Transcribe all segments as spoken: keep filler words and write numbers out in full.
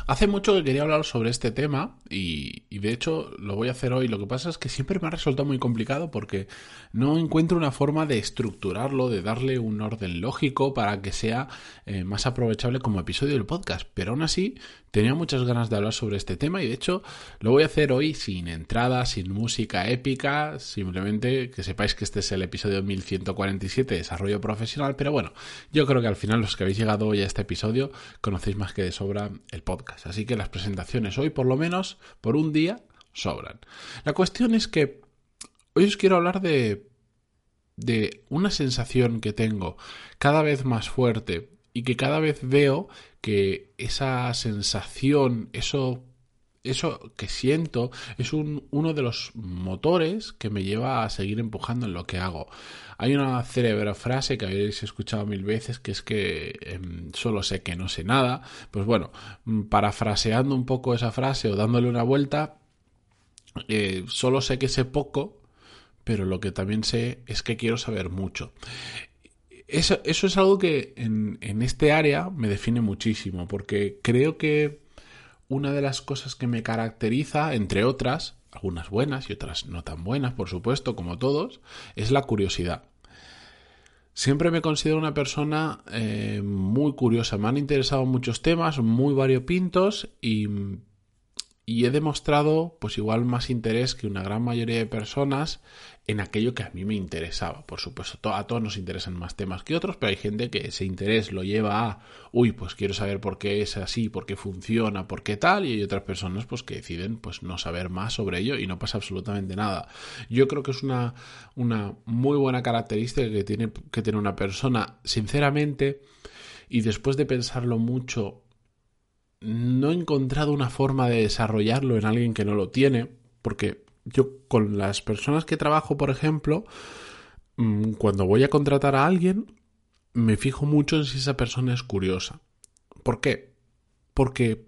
Hace mucho que quería hablar sobre este tema y, y de hecho lo voy a hacer hoy. Lo que pasa es que siempre me ha resultado muy complicado porque no encuentro una forma de estructurarlo, de darle un orden lógico para que sea eh, más aprovechable como episodio del podcast. Pero aún así tenía muchas ganas de hablar sobre este tema y de hecho lo voy a hacer hoy sin entrada, sin música épica, simplemente que sepáis que este es el episodio mil ciento cuarenta y siete de Desarrollo Profesional. Pero bueno, yo creo que al final los que habéis llegado hoy a este episodio conocéis más que de sobra el podcast. Así que las presentaciones hoy, por lo menos, por un día, sobran. La cuestión es que hoy os quiero hablar de, de una sensación que tengo cada vez más fuerte y que cada vez veo que esa sensación, eso eso que siento es un, uno de los motores que me lleva a seguir empujando en lo que hago. Hay una célebre frase que habéis escuchado mil veces que es que eh, solo sé que no sé nada. Pues bueno, parafraseando un poco esa frase o dándole una vuelta, eh, solo sé que sé poco, pero lo que también sé es que quiero saber mucho. Eso, eso es algo que en, en este área me define muchísimo, porque creo que una de las cosas que me caracteriza, entre otras, algunas buenas y otras no tan buenas, por supuesto, como todos, es la curiosidad. Siempre me considero una persona eh, muy curiosa. Me han interesado muchos temas, muy variopintos y, y he demostrado, pues igual, más interés que una gran mayoría de personas en aquello que a mí me interesaba. Por supuesto, a todos nos interesan más temas que otros, pero hay gente que ese interés lo lleva a, uy, pues quiero saber por qué es así, por qué funciona, por qué tal, y hay otras personas pues que deciden pues no saber más sobre ello y no pasa absolutamente nada. Yo creo que es una, una muy buena característica que tiene, que tiene una persona, sinceramente, y después de pensarlo mucho, no he encontrado una forma de desarrollarlo en alguien que no lo tiene, porque yo con las personas que trabajo, por ejemplo, cuando voy a contratar a alguien, me fijo mucho en si esa persona es curiosa. ¿Por qué? Porque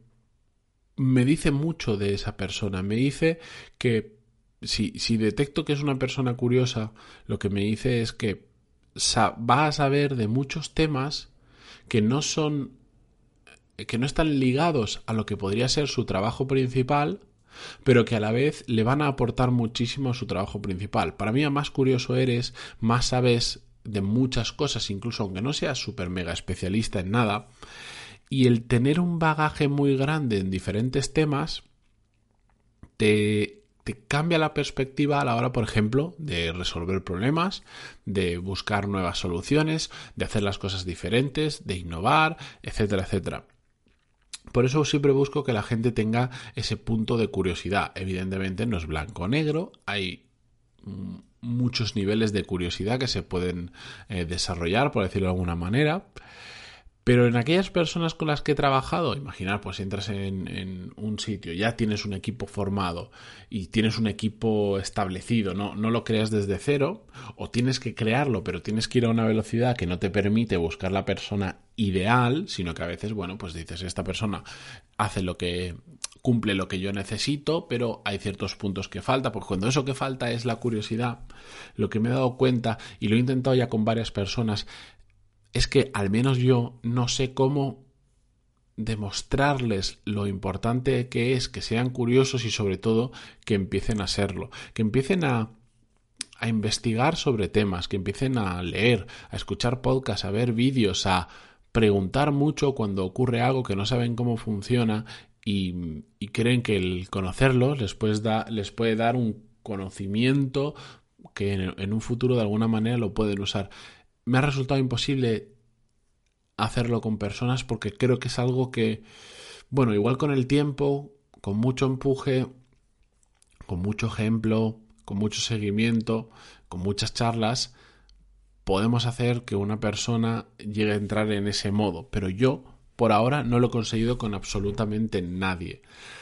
me dice mucho de esa persona. Me dice que si, si detecto que es una persona curiosa, lo que me dice es que va a saber de muchos temas que no son, que no están ligados a lo que podría ser su trabajo principal, pero que a la vez le van a aportar muchísimo a su trabajo principal. Para mí, a más curioso eres, más sabes de muchas cosas, incluso aunque no seas súper mega especialista en nada. Y el tener un bagaje muy grande en diferentes temas te, te cambia la perspectiva a la hora, por ejemplo, de resolver problemas, de buscar nuevas soluciones, de hacer las cosas diferentes, de innovar, etcétera, etcétera. Por eso siempre busco que la gente tenga ese punto de curiosidad. Evidentemente no es blanco o negro, hay muchos niveles de curiosidad que se pueden eh, desarrollar, por decirlo de alguna manera. Pero en aquellas personas con las que he trabajado, imaginar, pues entras en, en un sitio, ya tienes un equipo formado y tienes un equipo establecido, no, no lo creas desde cero, o tienes que crearlo, pero tienes que ir a una velocidad que no te permite buscar la persona ideal, sino que a veces, bueno, pues dices, esta persona hace lo que, cumple lo que yo necesito, pero hay ciertos puntos que falta, porque cuando eso que falta es la curiosidad, lo que me he dado cuenta, y lo he intentado ya con varias personas, es que al menos yo no sé cómo demostrarles lo importante que es que sean curiosos y sobre todo que empiecen a serlo, que empiecen a, a investigar sobre temas, que empiecen a leer, a escuchar podcasts, a ver vídeos, a preguntar mucho cuando ocurre algo que no saben cómo funciona y, y creen que el conocerlos les puede, da, les puede dar un conocimiento que en, en un futuro de alguna manera lo pueden usar. Me ha resultado imposible hacerlo con personas porque creo que es algo que, bueno, igual con el tiempo, con mucho empuje, con mucho ejemplo, con mucho seguimiento, con muchas charlas, podemos hacer que una persona llegue a entrar en ese modo. Pero yo, por ahora, no lo he conseguido con absolutamente nadie.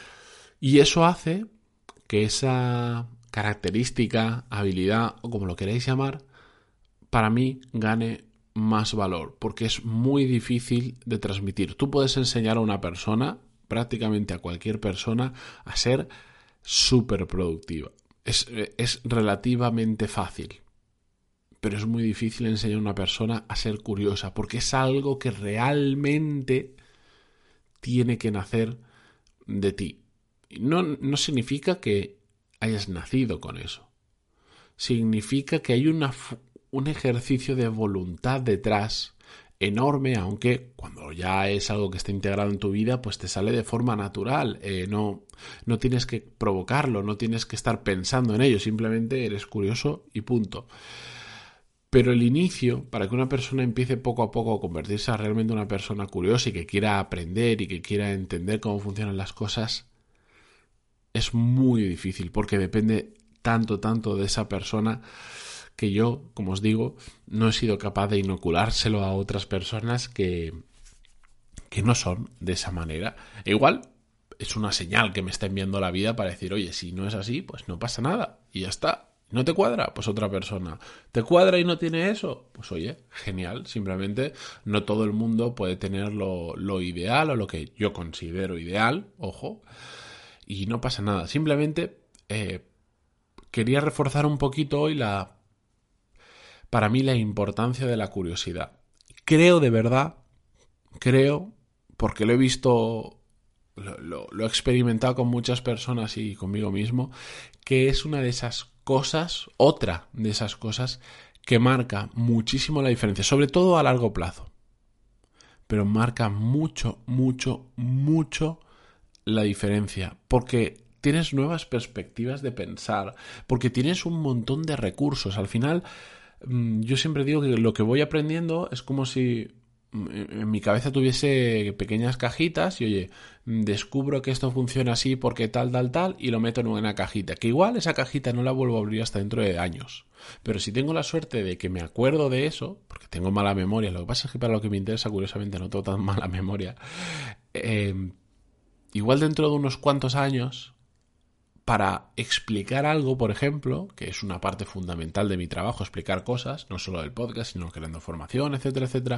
Y eso hace que esa característica, habilidad o como lo queráis llamar, para mí gane más valor, porque es muy difícil de transmitir. Tú puedes enseñar a una persona, prácticamente a cualquier persona, a ser súper productiva. Es, es relativamente fácil, pero es muy difícil enseñar a una persona a ser curiosa, porque es algo que realmente tiene que nacer de ti. No, no significa que hayas nacido con eso. Significa que hay una, un ejercicio de voluntad detrás enorme, aunque cuando ya es algo que está integrado en tu vida, pues te sale de forma natural. Eh, no, no tienes que provocarlo, no tienes que estar pensando en ello, simplemente eres curioso y punto. Pero el inicio, para que una persona empiece poco a poco a convertirse a realmente una persona curiosa y que quiera aprender y que quiera entender cómo funcionan las cosas, es muy difícil porque depende tanto, tanto de esa persona que yo, como os digo, no he sido capaz de inoculárselo a otras personas que, que no son de esa manera. E igual es una señal que me está enviando la vida para decir, oye, si no es así, pues no pasa nada y ya está. ¿No te cuadra? Pues otra persona. ¿Te cuadra y no tiene eso? Pues oye, genial. Simplemente no todo el mundo puede tener lo, lo ideal o lo que yo considero ideal, ojo, y no pasa nada. Simplemente eh, quería reforzar un poquito hoy la, para mí, la importancia de la curiosidad. Creo de verdad, creo, porque lo he visto, lo, lo, lo he experimentado con muchas personas y conmigo mismo, que es una de esas cosas, otra de esas cosas que marca muchísimo la diferencia, sobre todo a largo plazo. Pero marca mucho, mucho, mucho la diferencia, porque tienes nuevas perspectivas de pensar, porque tienes un montón de recursos. Al final, yo siempre digo que lo que voy aprendiendo es como si en mi cabeza tuviese pequeñas cajitas y, oye, descubro que esto funciona así porque tal, tal, tal, y lo meto en una cajita. Que igual esa cajita no la vuelvo a abrir hasta dentro de años. Pero si tengo la suerte de que me acuerdo de eso, porque tengo mala memoria, lo que pasa es que para lo que me interesa, curiosamente, no tengo tan mala memoria, eh, igual dentro de unos cuantos años, para explicar algo, por ejemplo, que es una parte fundamental de mi trabajo, explicar cosas, no solo del podcast, sino creando formación, etcétera, etcétera,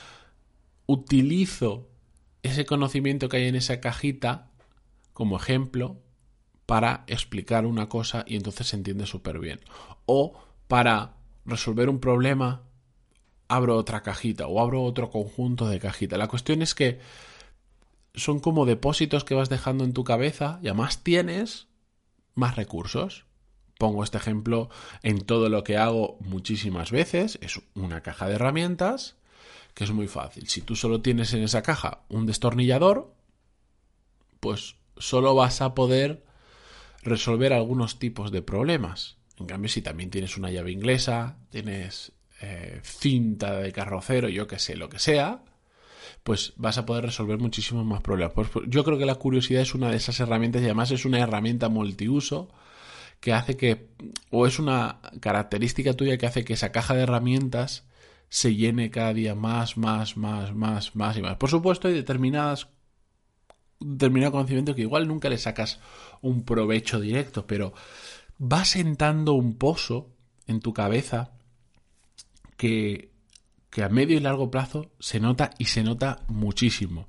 utilizo ese conocimiento que hay en esa cajita como ejemplo para explicar una cosa y entonces se entiende súper bien. O para resolver un problema, abro otra cajita o abro otro conjunto de cajitas. La cuestión es que son como depósitos que vas dejando en tu cabeza y además tienes más recursos. Pongo este ejemplo en todo lo que hago muchísimas veces. Es una caja de herramientas que es muy fácil. Si tú solo tienes en esa caja un destornillador, pues solo vas a poder resolver algunos tipos de problemas. En cambio, si también tienes una llave inglesa, tienes eh, cinta de carrocero, yo que sé, lo que sea, pues vas a poder resolver muchísimos más problemas. Pues yo creo que la curiosidad es una de esas herramientas y además es una herramienta multiuso que hace que, o es una característica tuya que hace que esa caja de herramientas se llene cada día más, más, más, más, más y más. Por supuesto, hay determinadas determinado conocimiento que igual nunca le sacas un provecho directo, pero va sentando un pozo en tu cabeza que, que a medio y largo plazo se nota y se nota muchísimo.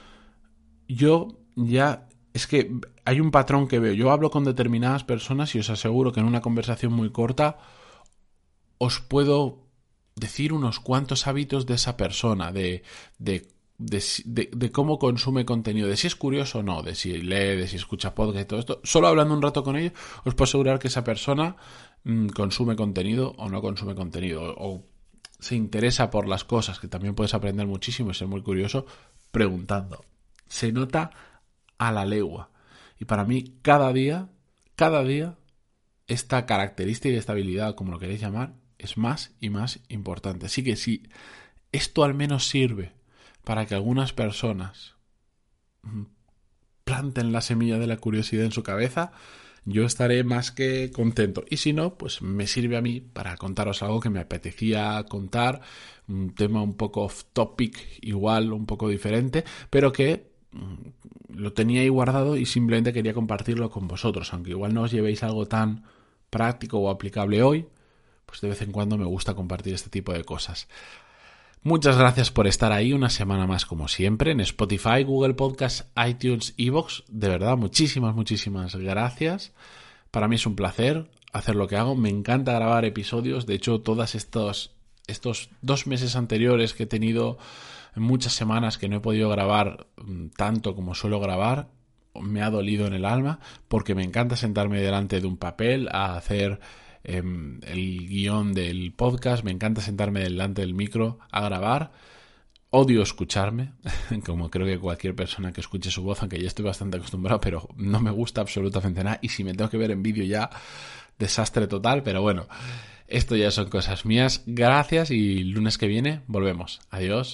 Yo ya, es que hay un patrón que veo. Yo hablo con determinadas personas y os aseguro que en una conversación muy corta os puedo decir unos cuantos hábitos de esa persona, de, de De, de, de cómo consume contenido, de si es curioso o no, de si lee, de si escucha podcast y todo esto. Solo hablando un rato con ellos, os puedo asegurar que esa persona mmm, consume contenido o no consume contenido, o, o se interesa por las cosas, que también puedes aprender muchísimo y ser muy curioso preguntando. Se nota a la legua. Y para mí, cada día, cada día, esta característica y estabilidad, como lo queréis llamar, es más y más importante. Así que si esto al menos sirve para que algunas personas planten la semilla de la curiosidad en su cabeza, yo estaré más que contento. Y si no, pues me sirve a mí para contaros algo que me apetecía contar, un tema un poco off topic, igual un poco diferente, pero que lo tenía ahí guardado y simplemente quería compartirlo con vosotros. Aunque igual no os llevéis algo tan práctico o aplicable hoy, pues de vez en cuando me gusta compartir este tipo de cosas. Muchas gracias por estar ahí una semana más como siempre en Spotify, Google Podcasts, iTunes, iVoox. De verdad, muchísimas, muchísimas gracias. Para mí es un placer hacer lo que hago. Me encanta grabar episodios. De hecho, todos estos, estos dos meses anteriores que he tenido muchas semanas que no he podido grabar tanto como suelo grabar, me ha dolido en el alma, porque me encanta sentarme delante de un papel a hacer eh, el guión del podcast, me encanta sentarme delante del micro a grabar. Odio escucharme, como creo que cualquier persona que escuche su voz, aunque ya estoy bastante acostumbrado, pero no me gusta absolutamente nada. Y si me tengo que ver en vídeo ya, desastre total. Pero bueno, esto ya son cosas mías. Gracias y lunes que viene volvemos. Adiós.